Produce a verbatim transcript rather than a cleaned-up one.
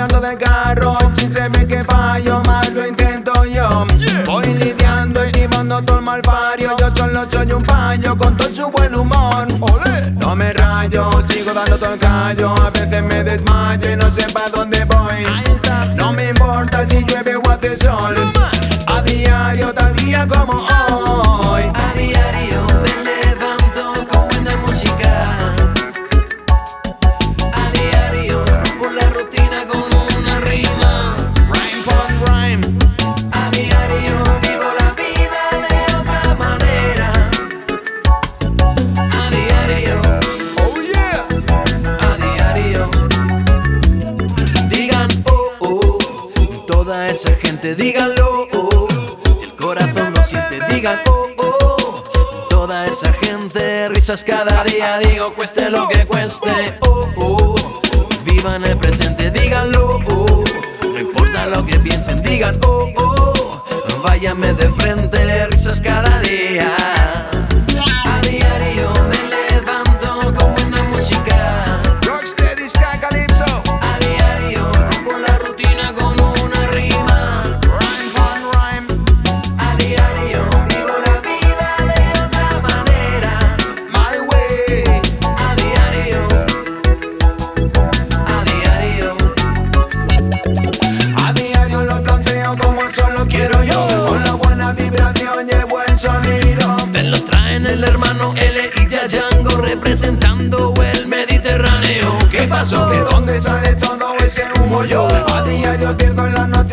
cambiando de carro. Si se ve que fallo, más lo intento yo. Voy lidiando, esquivando todo el malvario. Yo solo soy un payo con todo su buen humor. No me rayo, sigo dando todo el callo. A veces me desmayo y no sé pa' dónde voy. No me importa si llueve o hace sol. A diario, tal día como hoy. A diario me levanto con buena música. A diario rompo la rutina con una rima. Rhyme pon rhyme. A diario vivo la vida de otra manera. A diario, Oh yeah. a diario. Digan oh oh, toda esa gente díganlo oh. Si el corazón lo siente digan oh oh. Toda esa gente risas cada día, digo cueste lo que cueste oh oh. Vivan el presente, díganlo oh. No importa lo que piensen, digan oh oh. Váyanme de frente, risas cada día. A diario me levanto con buena música. Rocksteady, ska, calypso. A diario rompo la rutina con una rima. Rhyme pon rhyme. A diario vivo la vida de otra manera. My way. A diario, a diario. A diario lo planteo como solo quiero yo. Con la buena vibración y el buen sonido. Te lo traen el hermano L y Yayango representando el Mediterráneo. ¿Qué pasó? ¿De dónde sale todo ese humo yo? A diario pierdo las noticias.